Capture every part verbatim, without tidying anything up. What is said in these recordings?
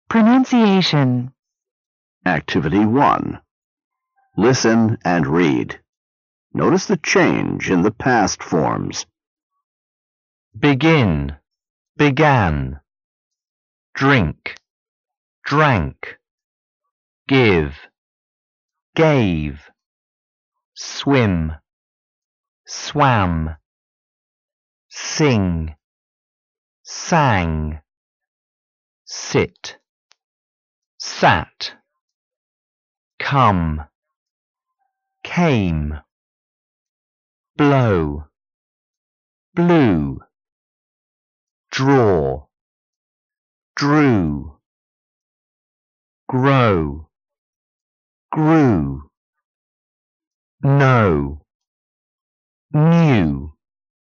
Pronunciation. Activity one. Listen and read. Notice the change in the past forms. Begin, began. Drink, drank. Give, gave. Swim, swam. Sing, sang. Sit, sat. Come, came. Blow, blew. Draw, drew. Grow, grew. Know, knew.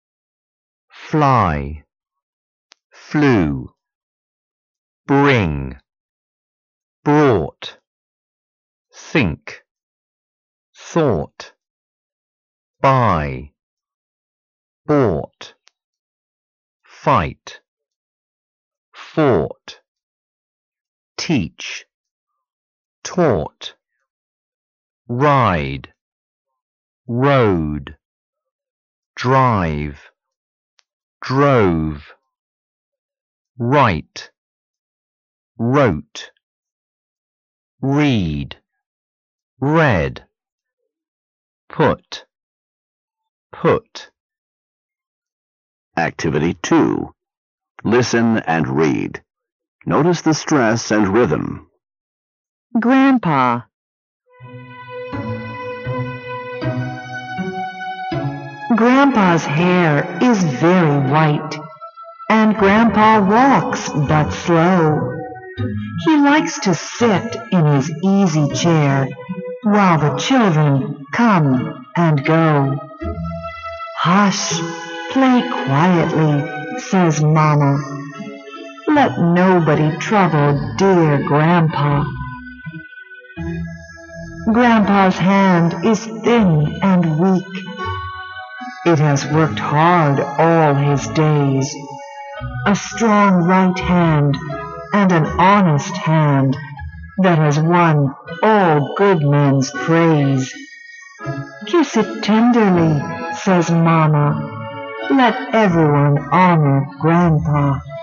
Fly, flew. Bring, brought. Think, thought. Buy, bought. Fight, fought. Teach, taught. Ride, rode. Drive, drove. Write, wrote. Read, read. Put, put. Activity two. Listen and read. Notice the stress and rhythm. Grandpa. Grandpa's hair is very white, and Grandpa walks but slow. He likes to sit in his easy chair while the children come and go. Hush, play quietly, says Mama. Let nobody trouble dear Grandpa. Grandpa's hand is thin and weak. It has worked hard all his days. A strong right hand and an honest hand that has won all good men's praise. Kiss it tenderly, says Mama. Let everyone honor Grandpa.